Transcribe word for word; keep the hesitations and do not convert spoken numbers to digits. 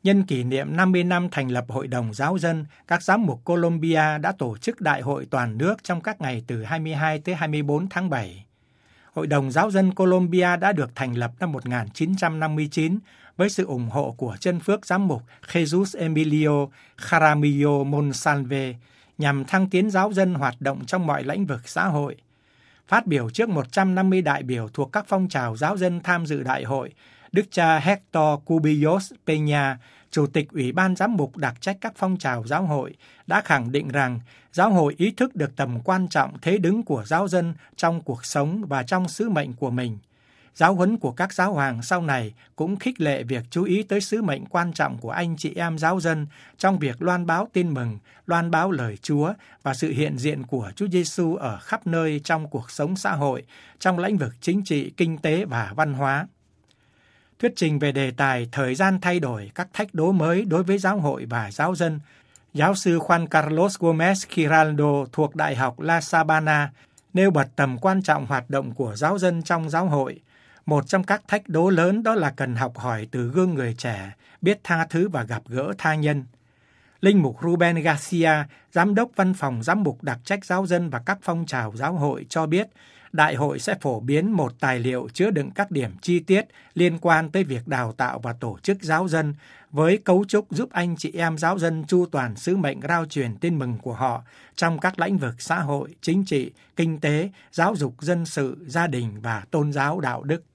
Nhân kỷ niệm năm mươi năm thành lập Hội đồng Giáo dân, các giám mục Colombia đã tổ chức đại hội toàn nước trong các ngày từ hai mươi hai tới hai mươi bốn tháng bảy. Hội đồng Giáo dân Colombia đã được thành lập năm một nghìn chín trăm năm mươi chín với sự ủng hộ của chân phước giám mục Jesus Emilio Jaramillo Monsalve nhằm thăng tiến giáo dân hoạt động trong mọi lĩnh vực xã hội. Phát biểu trước một trăm năm mươi đại biểu thuộc các phong trào giáo dân tham dự đại hội, Đức cha Hector Cubillos Peña, Chủ tịch Ủy ban Giám mục đặc trách các phong trào giáo hội, đã khẳng định rằng giáo hội ý thức được tầm quan trọng thế đứng của giáo dân trong cuộc sống và trong sứ mệnh của mình. Giáo huấn của các giáo hoàng sau này cũng khích lệ việc chú ý tới sứ mệnh quan trọng của anh chị em giáo dân trong việc loan báo tin mừng, loan báo lời Chúa và sự hiện diện của Chúa Giêsu ở khắp nơi trong cuộc sống xã hội, trong lĩnh vực chính trị, kinh tế và văn hóa. Thuyết trình về đề tài thời gian thay đổi các thách đố mới đối với giáo hội và giáo dân, giáo sư Juan Carlos Gómez Giraldo thuộc Đại học La Sabana nêu bật tầm quan trọng hoạt động của giáo dân trong giáo hội. Một trong các thách đố lớn đó là cần học hỏi từ gương người trẻ, biết tha thứ và gặp gỡ tha nhân. Linh mục Ruben Garcia, Giám đốc Văn phòng Giám mục đặc trách giáo dân và các phong trào giáo hội cho biết, Đại hội sẽ phổ biến một tài liệu chứa đựng các điểm chi tiết liên quan tới việc đào tạo và tổ chức giáo dân với cấu trúc giúp anh chị em giáo dân chu toàn sứ mệnh rao truyền tin mừng của họ trong các lĩnh vực xã hội, chính trị, kinh tế, giáo dục dân sự, gia đình và tôn giáo đạo đức.